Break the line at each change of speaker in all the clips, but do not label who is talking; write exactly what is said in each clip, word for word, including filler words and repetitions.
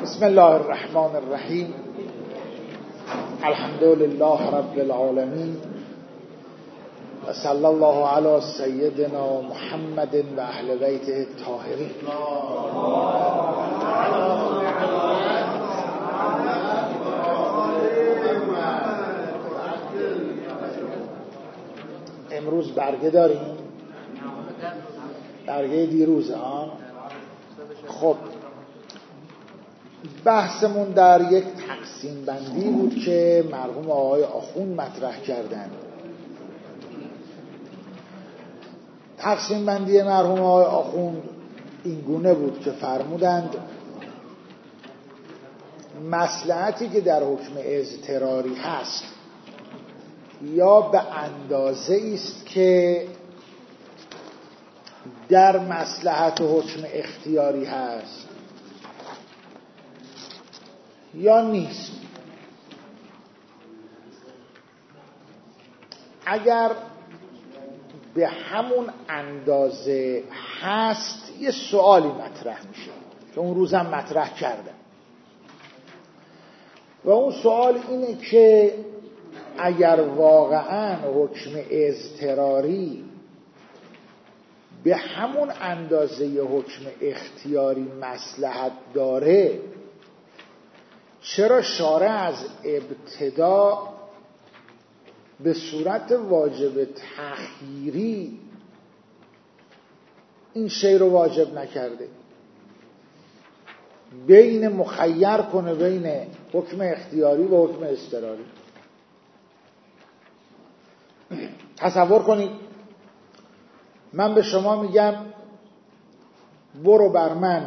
بسم الله الرحمن الرحیم. الحمد لله رب العالمین و صلی الله علی سیدنا محمد و اهل بیته الطاهرین. امروز برگه داریم، برگه دیروز آن. خب بحثمون در یک تقسیم بندی بود که مرحوم آقای آخوند مطرح کردند. تقسیم بندی مرحوم آقای آخوند این گونه بود که فرمودند مصلحتی که در حکم اضطراری هست یا به اندازه است که در مصلحت حکم اختیاری هست یا نیست. اگر به همون اندازه هست یه سوالی مطرح میشه که اون روزم مطرح کردم و اون سوال اینه که اگر واقعا حکم اضطراری به همون اندازه حکم اختیاری مصلحت داره، چرا شارع از ابتدا به صورت واجب تخییری این شی رو واجب نکرده؟ بین مخیر کنه بین حکم اختیاری و حکم اضطراری. تصور کنید من به شما میگم برو بر من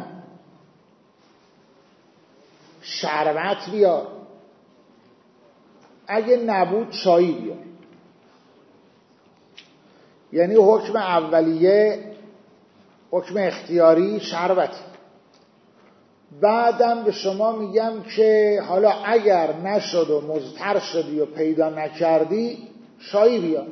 شربت بیار، اگه نبود چایی بیار. یعنی حکم اولیه حکم اختیاری شربتی، بعدم به شما میگم که حالا اگر نشد و مضطر شدی و پیدا نکردی چایی بیار.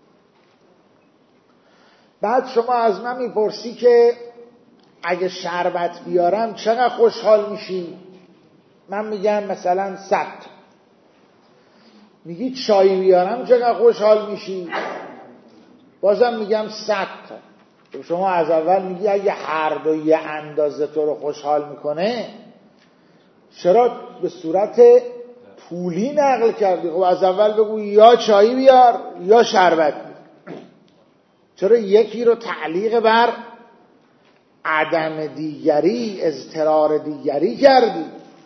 بعد شما از من میپرسی که اگه شربت بیارم چقدر خوشحال میشی؟ من میگم مثلا صد. میگی چای بیارم چقدر خوشحال میشی؟ بازم میگم صد تا. شما از اول میگی اگه هر دو یه اندازه تو رو خوشحال میکنه چرا به صورت طولی نقل کردی؟ خب از اول بگو یا چای بیار یا شربت بیار. چرا یکی رو تعلیق بر عدم دیگری، اضطرار دیگری کردی؟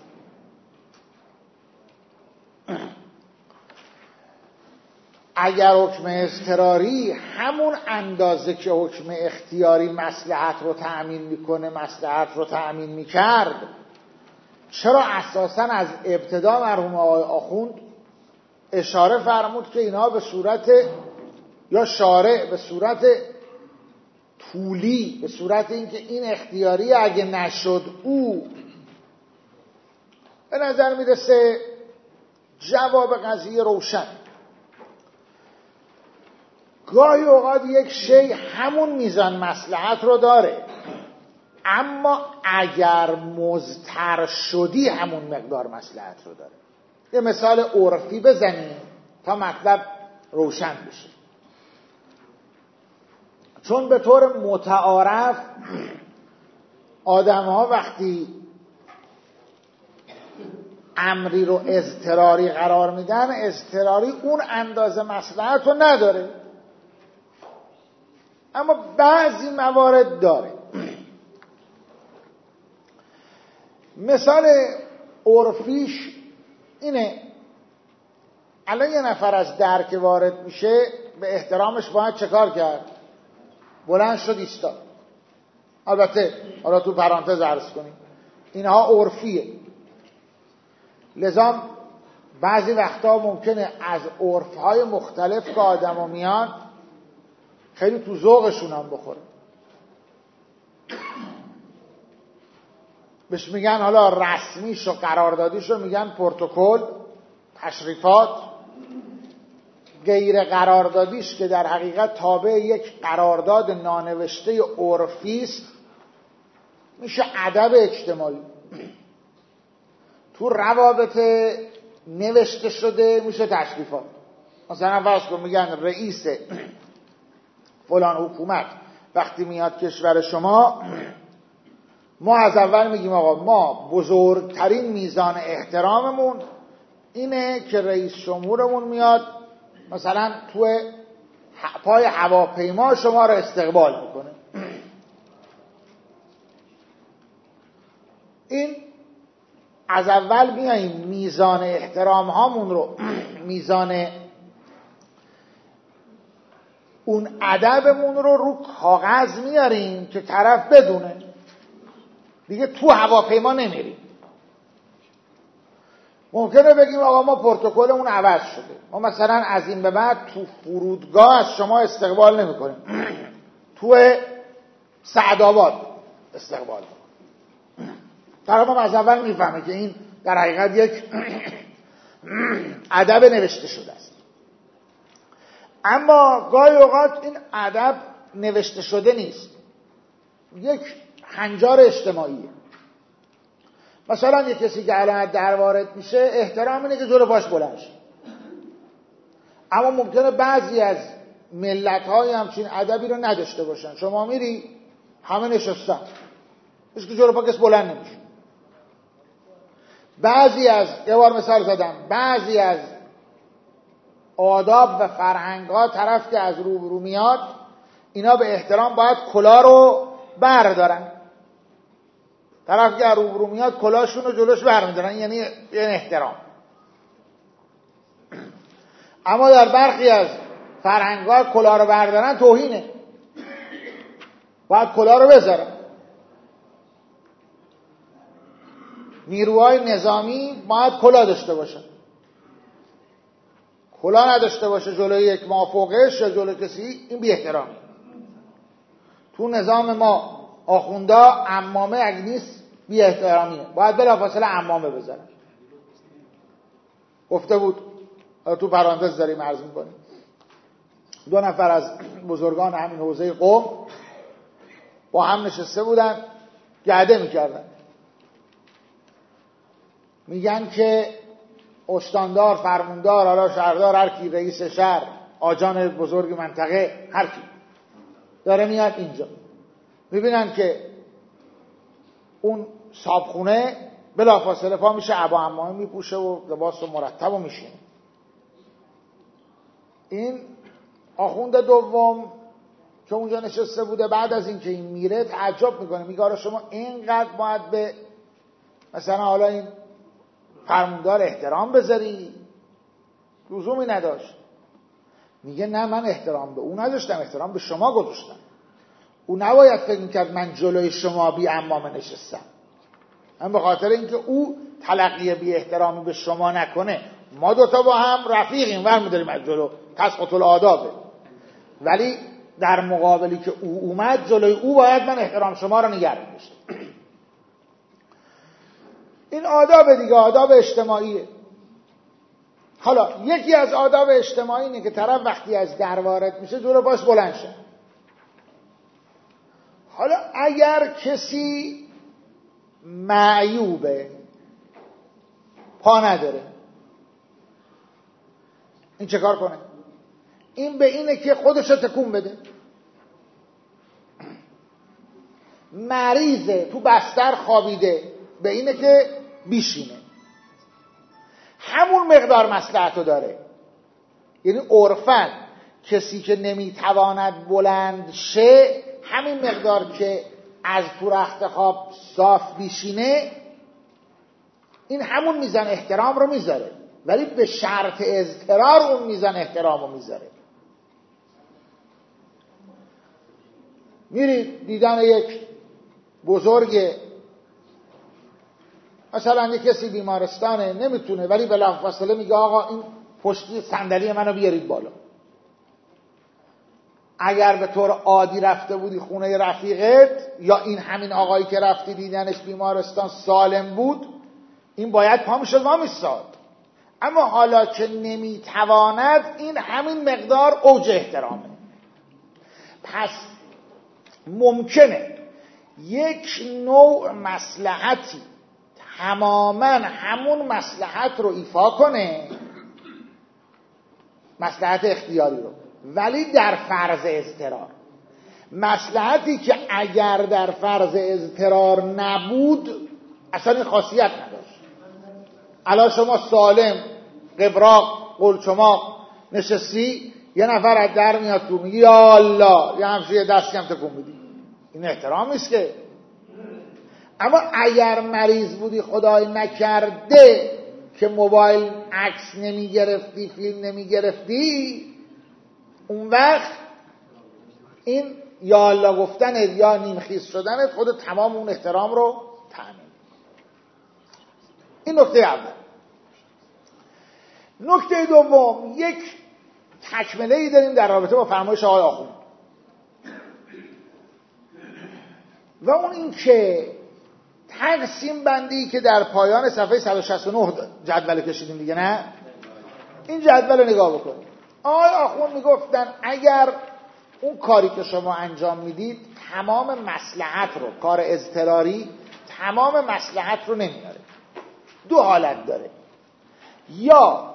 اگر حکم اضطراری همون اندازه که حکم اختیاری مصلحت رو تأمین میکنه مصلحت رو تأمین میکرد، چرا اساساً از ابتدا مرحوم آقای آخوند اشاره فرمود که اینا به صورت یا شارع به صورت طولی، به صورت اینکه این اختیاری اگه نشد او؟ به نظر میرسه جواب قضیه روشن. گاهی اوقات یک شی همون میزان مصلحت رو داره، اما اگر مضطر شدی همون مقدار مصلحت رو داره. یه مثال عرفی بزنیم تا مطلب روشن بشه. چون به طور متعارف آدم ها وقتی امری رو اضطراری قرار میدن، اضطراری اون اندازه مصلحت رو نداره، اما بعضی موارد داره. مثال عرفیش اینه، الان یه نفر از در که وارد میشه به احترامش باید چه کار کرد؟ بلند شد ایستاد. البته حالا تو پرانتز عرض کنیم اینها عرفیه، لذا بعضی وقتا ممکنه از عرفهای مختلف که آدم ها میان خیلی تو ذوقشون هم بخوره. بهش میگن حالا رسمیش و قراردادیش رو میگن پروتکل، تشریفات. غیر قراردادیش که در حقیقت تابع یک قرارداد نانوشته عرفی است میشه ادب اجتماعی. تو روابط نوشته شده میشه تشریفات. مثلا فرض کن میگن رئیس فلان حکومت وقتی میاد کشور شما، ما از اول میگیم آقا ما بزرگترین میزان احتراممون اینه که رئیس جمهورمون میاد مثلا تو پای هواپیما شما رو استقبال میکنه. این از اول میاییم میزان احترام هامون رو، میزان اون ادبمون رو رو کاغذ میاریم که طرف بدونه، دیگه تو هواپیما نمیریم. ممکنه بگیم آقا ما پروتکلمون عوض شده، ما مثلا از این به بعد تو فرودگاه از شما استقبال نمی کنیم، تو سعدآباد استقبال کنیم. طرف هم از اول میفهمه که این در حقیقت یک ادب نوشته شده است. اما گاهی اوقات این ادب نوشته شده نیست، یک هنجار اجتماعیه. مثلا یک کسی که علامت در وارد میشه احترام اینه که جلو پاش بلند شه، اما ممکنه بعضی از ملت‌های همچین ادبی رو نداشته باشن. شما میری همه نشستن، هیچ که جلو پا کس بلند نمیشه. بعضی از یه بار مثال زدم، بعضی از آداب و فرهنگ‌ها طرف که از روبرو میاد اینا به احترام باید کلاه رو بردارن. طرف که روبرو میاد کلاهشون رو جلوش برمیدارن، یعنی یعنی احترام. اما در برخی از فرهنگ‌ها کلاه رو بردارن توهینه، باید کلاه رو بذارن. نیروهای نظامی باید کلاه داشته باشن، کلاه نداشته باشه جلوی یک مافوقش یا جلوی کسی، این بی احترامی. تو نظام ما آخوندا عمامه اگه نیست بی احترامیه، باید بلافاصله عمامه بزنن. گفته بود، تو پرانتز داریم عرض میکنیم، دو نفر از بزرگان همین حوزه قوم با هم نشسته بودن گرده میکردن، میگن که استاندار، فرماندار، حالا شهردار، هر کی، رئیس شهر، آجان بزرگ منطقه، هر کی داره میاد اینجا، میبینن که اون صابخونه بلافاصله پا میشه، عبا عمامه میپوشه و لباس و مرتب و میشینه. این آخوند دوم که اونجا نشسته بوده بعد از این که این میره تعجب میکنه، میگه آره شما اینقدر باید به مثلا حالا این فرماندار احترام بذاری؟ لزومی نداشت. میگه نه، من احترام به اون نداشتم، احترام به شما گذاشتم. او نباید فکر میکرد من جلوی شما بی عمامه نشستم، من به خاطر اینکه او تلقی بی احترامی به شما نکنه، ما دوتا با هم رفیقیم ور میداریم از جلو، تسقط الآدابه، ولی در مقابلی که او اومد جلوی او باید من احترام شما رو نگه داشتم. این آداب دیگه، آداب اجتماعیه. حالا یکی از آداب اجتماعی اینه که طرف وقتی از در وارد میشه جلو پاش بلند شه. حالا اگر کسی معیوبه، پا نداره، این چه کار کنه؟ این به اینه که خودش رو تکون بده. مریضه، تو بستر خوابیده، به اینه که بیشینه. همون مقدار مصلحتو داره. یعنی عرفاً کسی که نمیتواند بلند شه، همین مقدار که از تو رخت خواب صاف بیشینه، این همون میزان احترام رو میذاره، ولی به شرط اضطرار اون میزان احترام رو میذاره. میرید دیدن یک بزرگ، مثلا یک کسی بیمارستانه نمیتونه، ولی بلافاصله میگه آقا این پشتی صندلی منو بیارید بالا. اگر به طور عادی رفته بودی خونه رفیقت، یا این همین آقایی که رفتی دیدنش بیمارستان سالم بود، این باید پا میشد ما میستاد. اما حالا که نمیتواند، این همین مقدار اوج احترامه. پس ممکنه یک نوع مصلحتی تماما همون مصلحت رو ایفا کنه، مصلحت اختیاری رو، ولی در فرض اضطرار. مصلحتی که اگر در فرض اضطرار نبود اصلا این خاصیت نداشت. الان شما سالم قبراق قلچماق نشستی، یه نفر از در میاد تو میگی یا الله، یه همشه یه دستی هم تکون میدی، این احترام نیست که. اما اگر مریض بودی خدای نکرده که موبایل عکس نمی گرفتی، فیلم نمی گرفتی، اون وقت این یا الله گفتنت یا نیمخیز شدنت خود تمام اون احترام رو تامین. این نکته اول. نکته دوم، یک تکمله ای داریم در رابطه با فرمایش آقای آخوند و اون این که تقسیم بندی که در پایان صفحه صد و شصت و نه جدول کشیدیم دیگه، نه؟ این جدول رو نگاه بکنید. آقای آخوند میگفتن اگر اون کاری که شما انجام میدید تمام مصلحت رو، کار اضطراری تمام مصلحت رو نمیاره، دو حالت داره: یا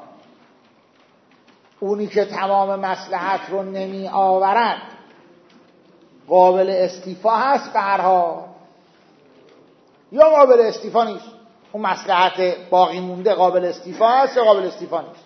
اونی که تمام مصلحت رو نمی آورد قابل استیفا هست به هر حال، یا قابل استیفا نیست. اون مصلحت باقی مونده قابل استیفا هست یا قابل استیفا نیست.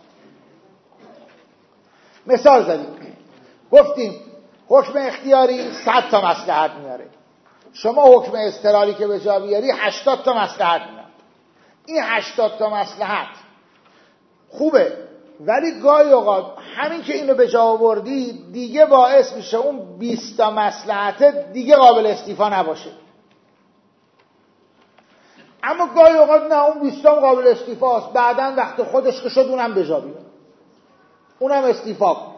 مثال زدیم، گفتیم حکم اختیاری صد تا مصلحت میاره، شما حکم اضطراری که به جا بیاری هشتاد تا مصلحت میاد. این هشتاد تا مصلحت خوبه، ولی گاهی اوقات همین که اینو به جا آوردی دیگه باعث میشه اون بیست تا مصلحت دیگه قابل استیفا نباشه. اما گاهی اوقات نه، اون بیست تا قابل استیفاست، بعداً وقت خودش که شد اونم به جا بیاره، اونم استیفا کن.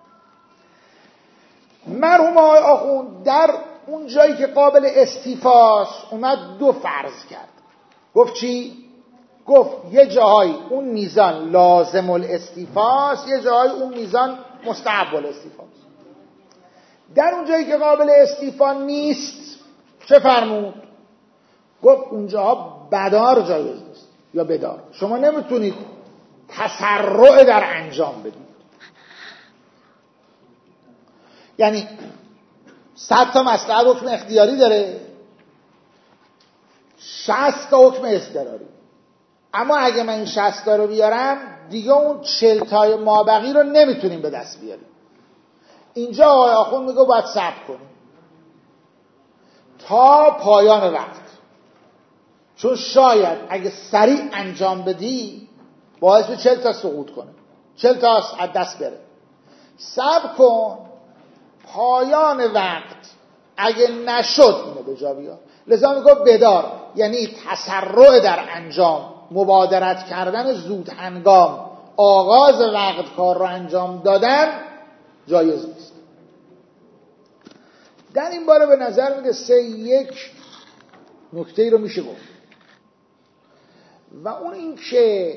مرحوم آقای آخوند در اون جایی که قابل استیفاست اومد دو فرض کرد. گفت چی؟ گفت یه جاهای اون میزان لازم الاستیفاست، یه جاهای اون میزان مستحب الاستیفاست. در اون جایی که قابل استیفا نیست چه فرمود؟ گفت اونجاها بدار جایز نیست یا بدار. شما نمیتونید تسرع در انجام بدید. یعنی صد تا مصلحت حکم اختیاری داره، شصت تا حکم اضطراری. اما اگه من این شصت تا رو بیارم دیگه اون چهل تای مابقی رو نمیتونیم به دست بیاریم. اینجا آقای آخوند میگه باید صبر کنیم تا پایان وقت، چون شاید اگه سریع انجام بدی باعث به چهل تا سقوط کنه، چهل تا از دست بره. صبر کن پایان وقت، اگه نشد اینو به جا بیار. لذا میگه بدار، یعنی تسرع در انجام، مبادرت کردن زود هنگام، آغاز وقت کار رو انجام دادن جایز نیست. در این باره به نظر میده سه یک نکته ای رو میشه گفت و اون این که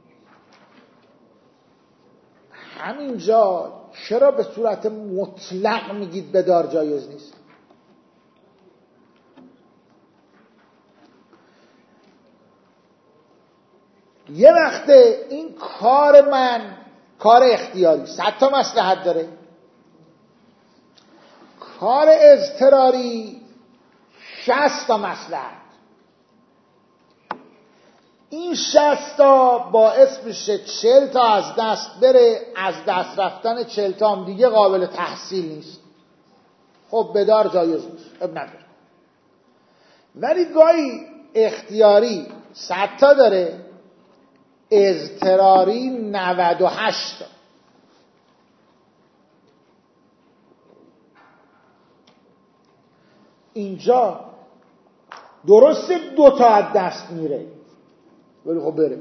همینجا چرا به صورت مطلق میگید بدار جایز نیست؟ یه وقته این کار من کار اختیاری صد تا مصلحت داره، کار اضطراری شصت تا مصلحت. این شصت تا باعث میشه چهل تا از دست بره، از دست رفتن چهل تا هم دیگه قابل تحصیل نیست. خب بدار جایز نیست، اب نداره. ولی گاهی اختیاری صد تا داره، اضطراری نود و هشت تا. اینجا درسته دو تا از دست میره ولی خب بره.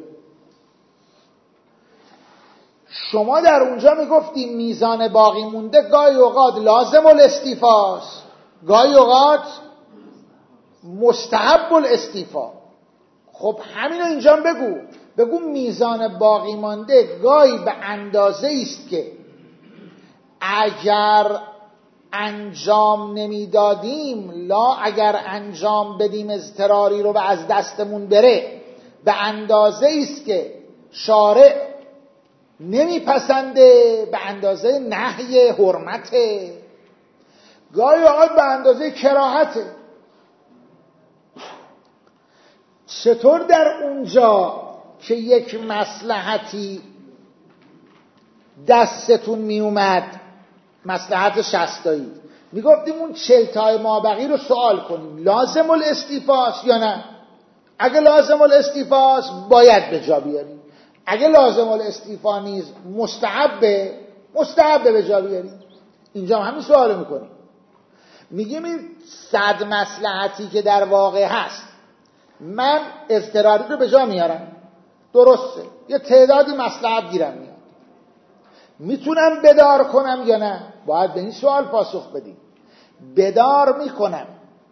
شما در اونجا میگفتی میزان باقی مونده گاهی اوقات لازم الاستیفاست، گاهی اوقات مستحب الاستیفا. خب همینو اینجا بگو، بگو میزان باقی مانده گاهی به اندازه است که اگر انجام نمیدادیم، لا اگر انجام بدیم اضطراری رو و از دستمون بره، به اندازه است که شارع نمیپسنده، به اندازه نهی حرمته، گاهی اوقات به اندازه کراهته. چطور در اونجا که یک مصلحتی دستتون می اومد، مصلحت شصتایی، می گفتیم اون چلتای مابقی رو سوال کنیم لازم الاستیفاست یا نه؟ اگه لازم الاستیفاست باید به جا بیاریم، اگه لازم الاستیفا نیست مستحبه مستحبه به جا بیاریم. اینجا هم همین سوال می کنیم، میگیم این صد مصلحتی که در واقع هست من اضطراری رو به جا میارم، درسته، یه تعدادی مصلحت گیرم میاد، میتونم بدار کنم یا نه؟ باید به این سوال پاسخ بدیم. بدار میکنم،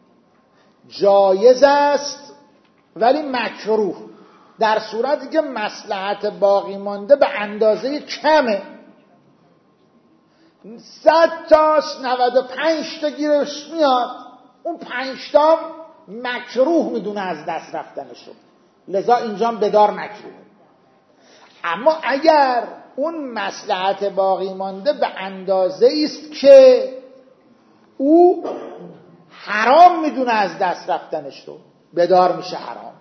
جایز است ولی مکروه، در صورتی که مصلحت باقی مانده به اندازه کمه. صد تاش نود و پنج تا گیرش میاد، اون پنج تا مکروه میدونه از دست رفتنشو، لذا اینجا بدار مکروه. اما اگر اون مصلحت باقی مانده به اندازه است که او حرام میدونه از دست رفتنشو، بدار میشه حرام.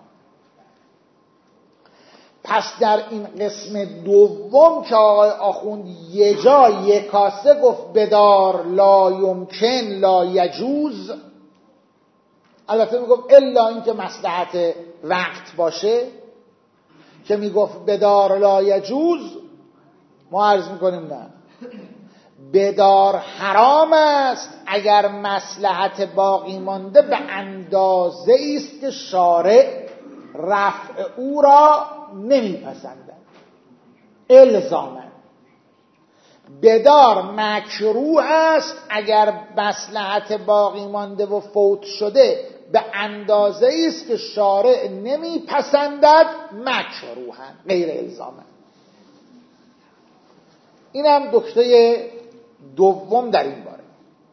پس در این قسم دوم که آقای آخوند یه جا یک کاسه گفت بدار لا یمکن لا یجوز، البته میگفت الا اینکه مصلحت وقت باشه، که میگفت بدار لا یجوز، ما عرض میکنیم نه، بدار حرام است اگر مصلحت باقی مانده به اندازه است که شارع رفع او را نمیپسندد الزاما. بدار مکروه است اگر مصلحت باقی مانده و فوت شده به اندازه است که شارع نمیپسندد مکروها غیر الزاما. این هم نکته دوم در این باره.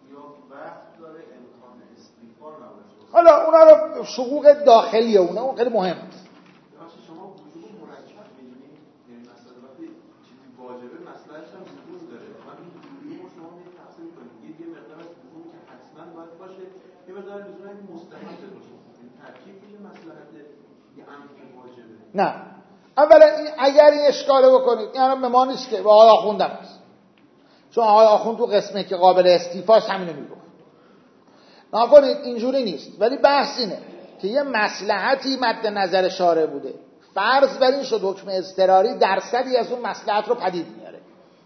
حالا اونا رو شقوق داخلیه، اونا اون خیلی مهم است.
شما وجوب مرکب می‌بینید، یعنی مثلا وقتی چیزی واجبه مسئله‌اش هم وجود داره، من این وجوب رو شما می‌تونید تقسیم کنید، یه مقدار از وجوب که حتما باید باشه، یه مقدار لزوما مستحب باشه. این ترکیب میشه مصلحت یه امر که واجبه.
نه، اولا اگر این اشکاله بکنید، این هم به ما نیست که به آقای آخوندم است، چون آقای آخوند تو قسمه که قابل استیفاست همینو میگفت. نکنید اینجوری نیست، ولی بحث اینه که یه مصلحتی مد نظر شارع بوده، فرض بر این شد حکم اضطراری درصدی از اون مصلحت رو پدید میاره،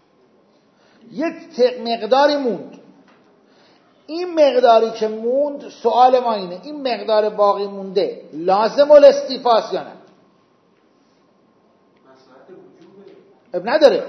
یه مقداری موند، این مقداری که موند سوال ما اینه این مقدار باقی مونده لازم الاستیفاست یا نه؟ اب نداره،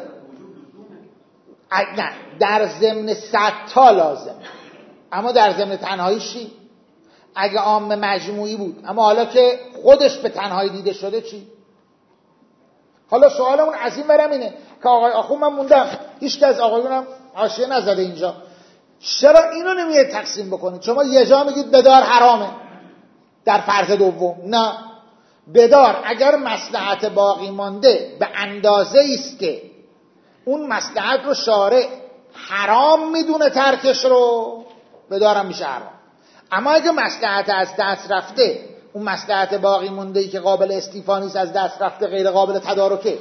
نه در ضمن صد تا لازم، اما در ضمن تنهاییش چی؟ اگه عام مجموعی بود اما حالا که خودش به تنهایی دیده شده چی؟ حالا سوالمون از این برم اینه که آقای آخوند من موندم، هیچ که از آقایونم حاشیه نزده اینجا، چرا اینو نمیه تقسیم بکنید؟ شما یه جا میگید بدار حرامه در فرض دوم، نه، بدار اگر مصلحت باقی مانده به اندازه است که اون مصلحت رو شارع حرام میدونه ترکش رو، بدارم میشه حرام. اما اگه مصلحت از دست رفته، اون مصلحت باقی مانده‌ای که قابل استیفا نیست از دست رفته، غیر قابل تدارکه،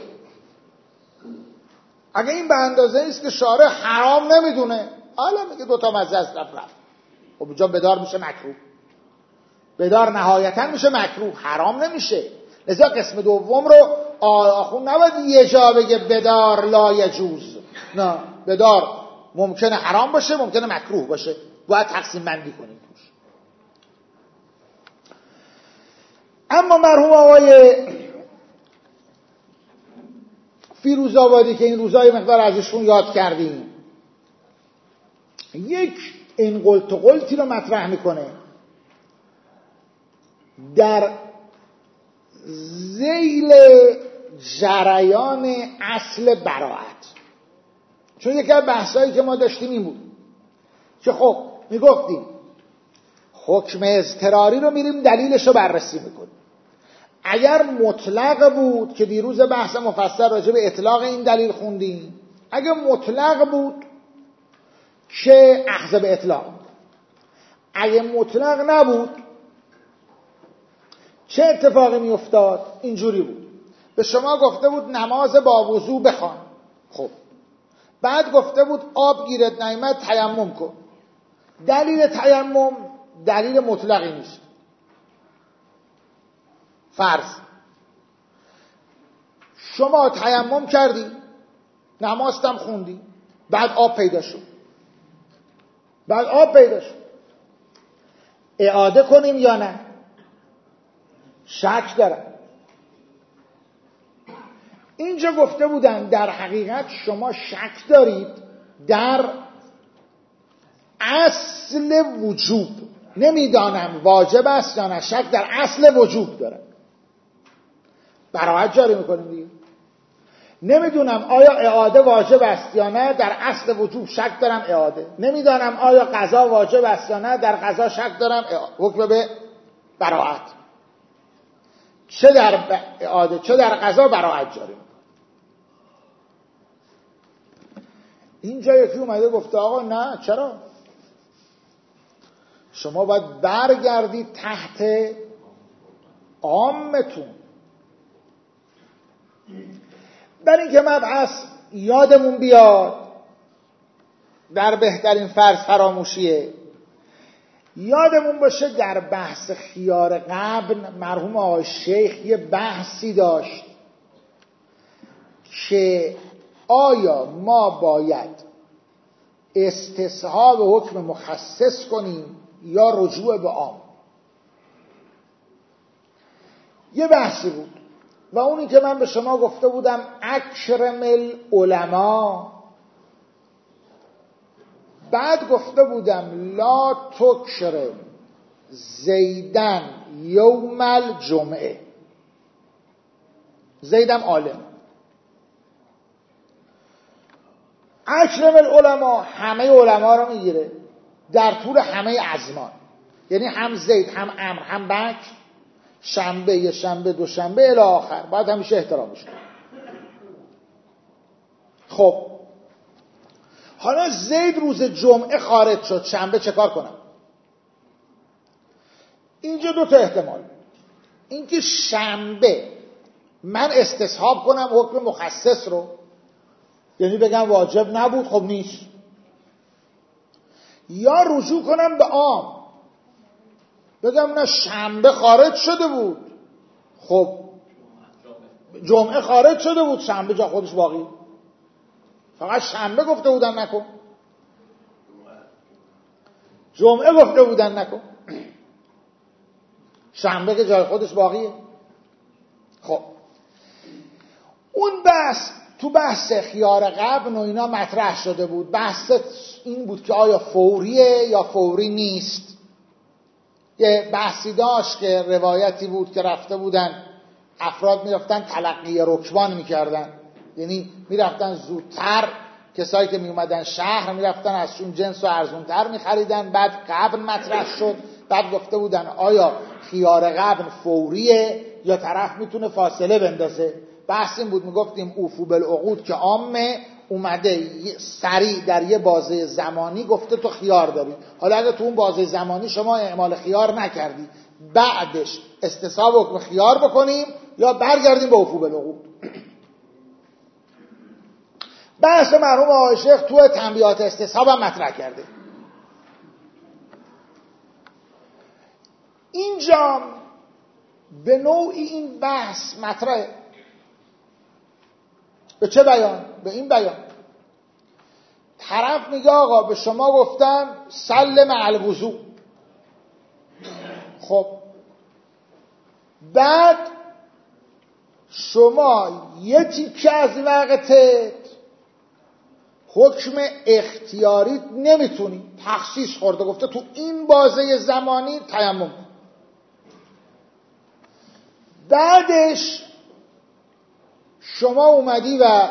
اگه این به اندازه است که شارع حرام نمیدونه، حالا میگه دوتا مزه از رفت رفت، خب اینجا بدار میشه مکروه، بدار نهایتا میشه مکروه، حرام نمیشه. لذا قسم دوم رو آخون نباید یه جا بگه بدار لا یجوز، نه، بدار ممکنه حرام باشه ممکنه مکروه باشه، باید تقسیم بندی کنیم توش. اما مرحوم آقای فیروزآبادی که این روزای مقدار ازشون یاد کردیم، یک این قلت و قلتی رو مطرح میکنه در ذیل جریان اصل براءت، چون یکی از بحثایی که ما داشتیم این بود که خب میگفتیم حکم اضطراری رو میریم دلیلش رو بررسی میکنیم، اگر مطلق بود که دیروز بحث مفصل راجع به اطلاق این دلیل خوندیم، اگر مطلق بود که اخذ به اطلاق، اگر مطلق نبود چه اتفاقی می افتاد؟ اینجوری بود: به شما گفته بود نماز با وضو بخوان، خب بعد گفته بود آب گیرت نیامد تیمم کن. دلیل تیمم دلیل مطلقی نیست. فرض شما تیمم کردی، نمازتم خوندی، بعد آب پیدا شد، بعد آب پیدا شد، اعاده کنیم یا نه؟ شک دارم. اینجا گفته بودن در حقیقت شما شک دارید در اصل وجوب، نمیدانم واجب است یا نه، شک در اصل وجوب دارم. براحت جاری میکنیم دیگه. نمیدونم آیا اعاده واجب است یا نه، در اصل وجوب شک دارم اعاده. نمیدانم آیا قضا واجب است یا نه، در قضا شک دارم حکم به براحت. چه در اعاده چه در قضا براحت جاری میکنم. اینجا یکی اومده گفته آقا نه، چرا؟ شما باید برگردید تحت عامتون. برای اینکه مبحث یادمون بیاد، در بهترین فرض فراموشیه، یادمون باشه در بحث خیار قبل مرحوم آقای شیخ یه بحثی داشت که آیا ما باید استصحاب حکم مخصص کنیم یا رجوع به عام. یه بحثی بود و اونی که من به شما گفته بودم اکرم العلماء، بعد گفته بودم لا تکرم زیدن یوم الجمعه. زیدم عالم. اکرم العلماء همه علما رو میگیره در طول همه ازمان، یعنی هم زید هم عمرو هم بکر، شنبه یه شنبه دو شنبه الی آخر باید همیشه احترامش کنه. خب حالا زید روز جمعه خارج شد، شنبه چه کار کنم؟ اینجا دو تا احتمال. اینکه شنبه من استصحاب کنم حکم مخصص رو، یعنی بگم واجب نبود خب نیست، یا رجوع کنم به عام بگم نه شنبه خارج شده بود، خب جمعه خارج شده بود، شنبه جا خودش باقی، فقط شنبه گفته بودن نکن، جمعه گفته بودن نکن، شنبه که جای خودش باقیه. خب اون بحث تو بحث خیار قبل و اینا مطرح شده بود. بحث این بود که آیا فوریه یا فوری نیست. یه بحثی داشت که روایتی بود که رفته بودن افراد میرفتن تلقی رکبان میکردن، یعنی میرفتن زودتر، کسایی که میومدن شهر میرفتن از اون جنس و ارزونتر میخریدن. بعد قبل مطرح شد، بعد گفته بودن آیا خیار قبل فوریه یا طرف میتونه فاصله بندازه. بحث این بود، میگفتیم اوفو بالعقود که عامه اومده سریع در یه بازه زمانی گفته تو خیار داری. حالا اگه تو اون بازه زمانی شما اعمال خیار نکردی، بعدش استصحاب حکم خیار بکنیم یا برگردیم به اوفو بالعقود. بحث مرحوم آقای شیخ تو تنبیهات استصحاب هم مطرح کرده. اینجا به نوعی این بحث مطرحه. به چه بیان؟ به این بیان طرف میگه آقا به شما گفتم سل مع الوضو، خب بعد شما یه تیکه از وقتت حکم اختیاری نمیتونی، تخصیص خورده گفته تو این بازه زمانی تیمم کن. بعدش شما اومدی و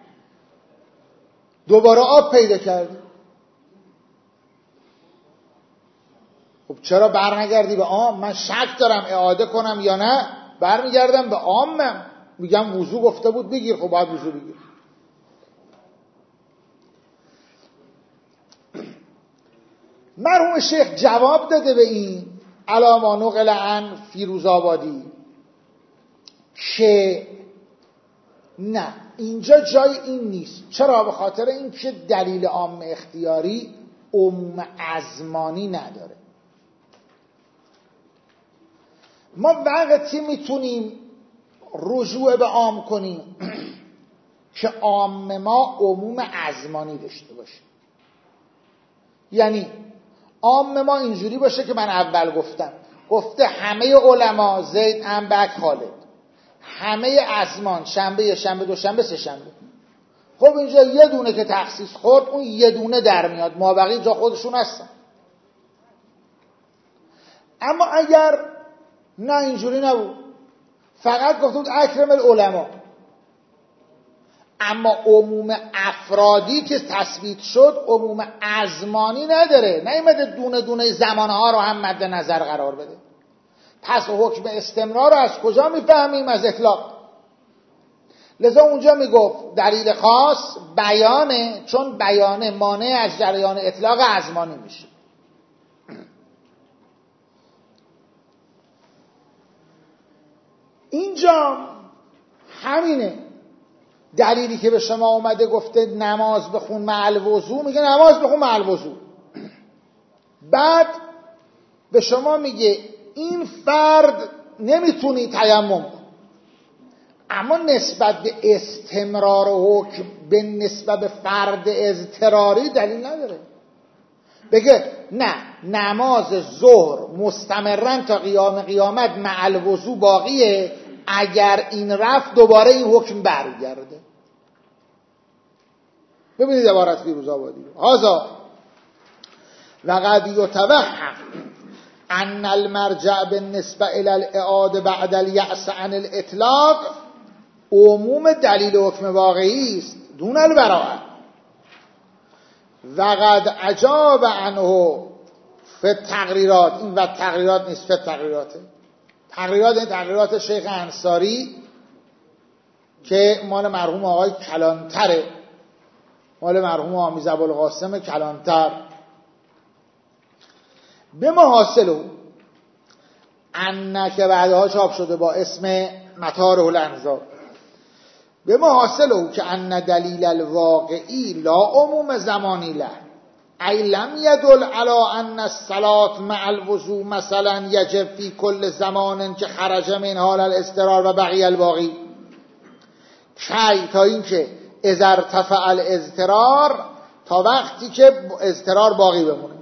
دوباره آب پیدا کردی، خب چرا برنگردی به آب؟ من شک دارم اعاده کنم یا نه. برمیگردم به عامم میگم وضو گفته بود بگیر، خب باید وضو بگیر. مرحوم شیخ جواب داده به این علاما نقل عن فیروزآبادی که نه، اینجا جای این نیست. چرا؟ به خاطر اینکه دلیل عام اختیاری عموم ازمانی نداره. ما وقتی میتونیم رجوع به عام کنیم که عام ما عموم ازمانی داشته باشه. یعنی عام ما اینجوری باشه که من اول گفتم گفته همه علما زید انبک خالد، همه ازمان شنبه شنبه دوشنبه سه شنبه. خب اینجا یه دونه که تخصیص خورد اون یه دونه در میاد، مابقی جا خودشون هستن. اما اگر نه اینجوری نبود، فقط گفته بود اکرم العلماء، اما عموم افرادی که تثبیت شد عموم ازمانی نداره، نیامده دونه دونه زمانها رو هم مد نظر قرار بده. پس حکم استمرار رو از کجا میفهمیم؟ از اطلاق. لذا اونجا میگفت دلیل خاص بیانه، چون بیانه مانع از جریان اطلاق ازمانی میشه. اینجا همینه. دلیلی که به شما اومده گفته نماز بخون مع الوضو، میگه نماز بخون مع الوضو. بعد به شما میگه این فرد نمیتونی تیمم کن، اما نسبت به استمرار حکم به نسبت به فرد اضطراری دلیل نداره. بگه نه، نماز ظهر مستمرا تا قیام قیامت مع الوضو باقیه، اگر این رفت دوباره این حکم برگرده. ببینید عبارت فیروزآبادی رو. هذا وقد یتوهم ان المرجع بالنسبه الى الاعاده بعد اليأس عن الاطلاق عموم دلیل حکم واقعی است دون البراءه. وقد عجاب عنه فی تقریرات، این و تقریرات نیست، فی تقریراته. تقریرات این تقریرات شیخ انصاری که مال مرحوم آقای کلانتره، مال مرحوم آمیز ابوالقاسم کلانتر. به محاصله ان که بعدها چاپ شده با اسم مطارح الانظار، به محاصله که ان دلیل الواقعی لا عموم زمانی له ای لم یدل علی ان الصلاة مع الوضو مثلا یجب فی کل زمان که خرج من حال الاضطرار و بقی الباقی، کی تا این که اذا ارتفع الاضطرار، تا وقتی که اضطرار باقی بمونه.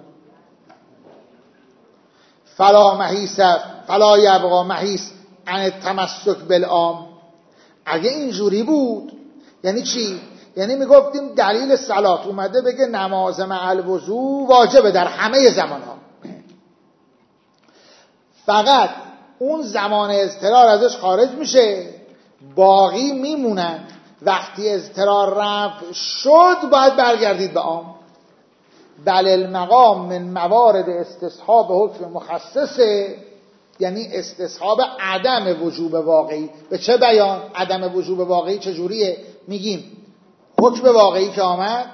فلا محیث فلا یبقى محیث عن التمسک بالعام. اگه اینجوری بود یعنی چی؟ یعنی میگفتیم دلیل صلات اومده بگه نماز مع الوضو واجبه در همه زمانها، فقط اون زمان اضطرار ازش خارج میشه، باقی میمونن. وقتی اضطرار رفع شد باید برگردید به عام. بل المقام من موارد استصحاب حکم مخصصه، یعنی استصحاب عدم وجوب واقعی. به چه بیان عدم وجوب واقعی چجوریه؟ میگیم حکم واقعی که آمد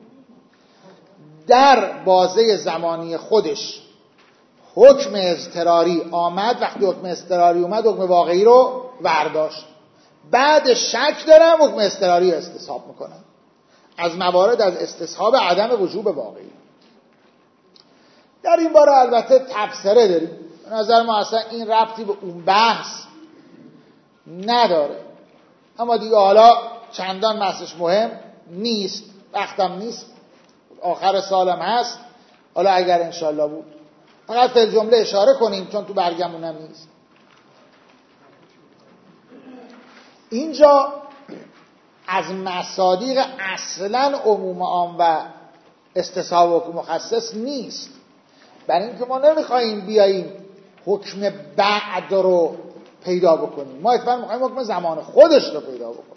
در بازه زمانی خودش حکم اضطراری آمد، وقتی حکم اضطراری اومد حکم واقعی رو برداشت، بعد شک دارم حکم اضطراری استصحاب میکنم. از موارد از استصحاب عدم وجوب واقعی. در این باره البته تبصره داریم، به نظر ما اصلا این ربطی به اون بحث نداره، اما دیگه حالا چندان بحثش مهم نیست، وقتم نیست، آخر سالم هست. حالا اگر انشالله بود فقط فی جمله اشاره کنیم چون تو برگمونم نیست. اینجا از مصادیق اصلا عموم عام و استصحاب حکم مخصص نیست، برای اینکه ما نمیخواییم بیاییم حکم بعد رو پیدا بکنیم، ما اتفاقا میخواییم حکم زمان خودش رو پیدا بکنیم.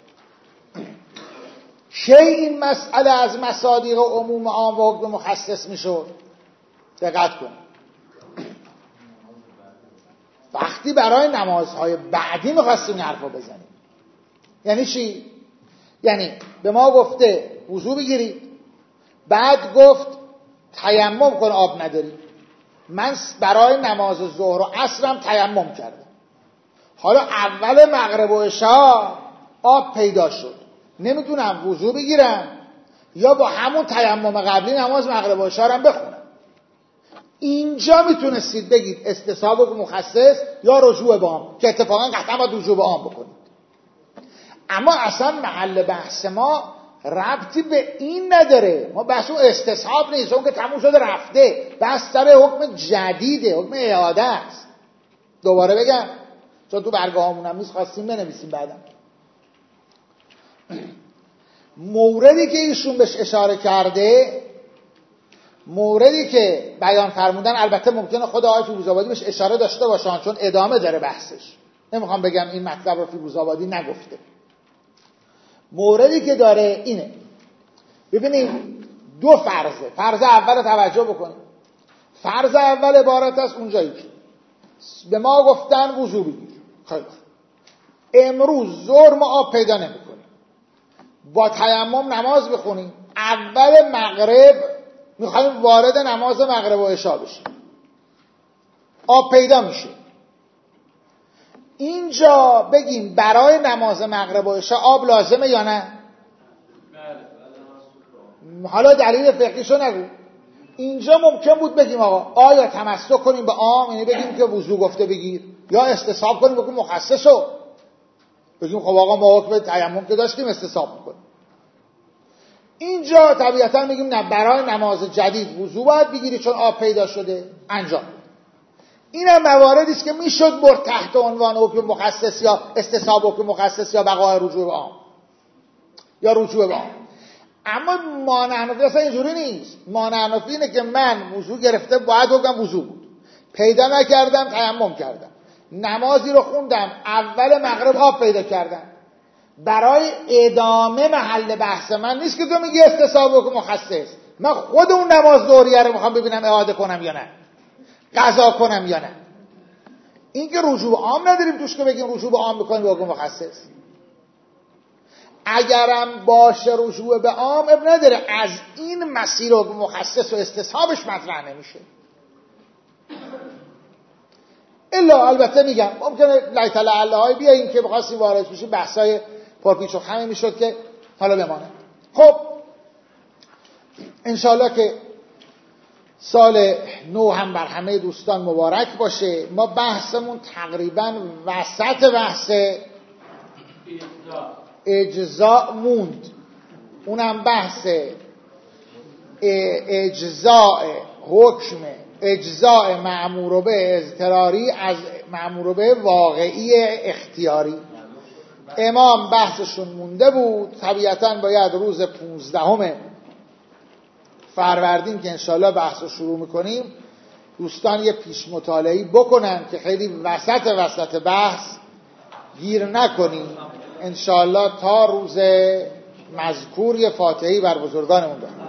چه این مسئله از مصادیق عموم عام و حکم مخصص میشد؟ دقت کنیم. وقتی برای نمازهای بعدی میخواستیم این حرفا بزنیم. یعنی چی؟ یعنی به ما گفته وضو بگیرید، بعد گفت تیمم کن آب نداری. من برای نماز ظهر و عصرم تیمم کردم، حالا اول مغرب و عشاء آب پیدا شد، نمیتونم وضو بگیرم یا با همون تیمم قبلی نماز مغرب و عشاء رو بخونم. اینجا میتونستید بگید استصحاب و مخصص یا رجوع به عام، که اتفاقا قطعا باید رجوع به عام بکنید. اما اصلا محل بحث ما ربطی به این نداره. ما بحث اون استصحاب نیست، اون که تموم شده رفته، بحث سر حکم جدیده، حکم اعاده است. دوباره بگم چون تو برگاهامون هم نیست، خواستیم بنویسیم بعدم. موردی که ایشون بهش اشاره کرده، موردی که بیان فرمودن، البته ممکنه خود آقای فیروزآبادی بهش اشاره داشته باشن چون ادامه داره بحثش، نمیخوام بگم این مطلب رو فیروزآبادی نگفته. موردی که داره اینه، ببینید دو فرضه. فرض اول توجه بکنید. فرض اول عبارت است اونجایی که به ما گفتن وضو بگیر، خیلی امروز ظهر ما آب پیدا نمی‌کنیم، با تیمم نماز بخونیم، اول مغرب میخوایم وارد نماز مغرب و عشاء بشیم، آب پیدا میشه. اینجا بگیم برای نماز مغرب و عشاء آب لازمه یا نه؟ حالا دلیل فقهیشو نگو. اینجا ممکن بود بگیم آقا آیا تمسک کنیم به عام، یعنی بگیم که وضو گفته بگیر، یا استصحاب کنیم بگیم مخصصو، بگیم خب آقا ما حکم تیمم که داشتیم استصحاب میکنیم. اینجا طبیعتا میگیم نه، برای نماز جدید وضو باید بگیری چون آب پیدا شده. انجام این هم مواردی است که میشد برد تحت عنوان حکم مخصص یا استصحاب حکم مخصص یا بقای رجوع به عام یا رجوع به عام. اما مانع حنفی اصلا اینجوری نیست. مانع حنفی اینه که من وضو گرفته باید حکم وضو بود، پیدا نکردم تیمم کردم، نمازی رو خوندم اول مغرب آب پیدا کردم، برای ادامه محل بحث من نیست که تو میگی استصحاب حکم مخصص. من خود اون نماز ظهریه رو میخوام ببینم اعاده کنم یا نه، قضا کنم یا نه. این که رجوع به عام نداریم توش که بگیم رجوع به عام بکنیم به حکم مخصص. اگرم باشه رجوع به عام اب نداره، از این مسیر حکم مخصص و استصحابش مطرح نمیشه. الا البته میگم ممکنه لیت لعله های بیاییم که بخواستیم وارد بشیم بحثای پرپیچ و خمی میشد که حالا بمانه. خب انشالله که سال نو هم بر همه دوستان مبارک باشه. ما بحثمون تقریبا وسط بحث اجزاء موند، اونم بحث اجزاء حکم، اجزاء مأمور به اضطراری از مأمور به واقعی اختیاری. امام بحثشون مونده بود، طبیعتاً باید روز پونزدهم فروردین که انشالله بحث رو شروع میکنیم دوستان یه پیش مطالعه‌ای بکنن که خیلی وسط وسط بحث گیر نکنیم. انشالله تا روز مذکور یه فاتحه‌ای بر بزرگانمون بخونیم.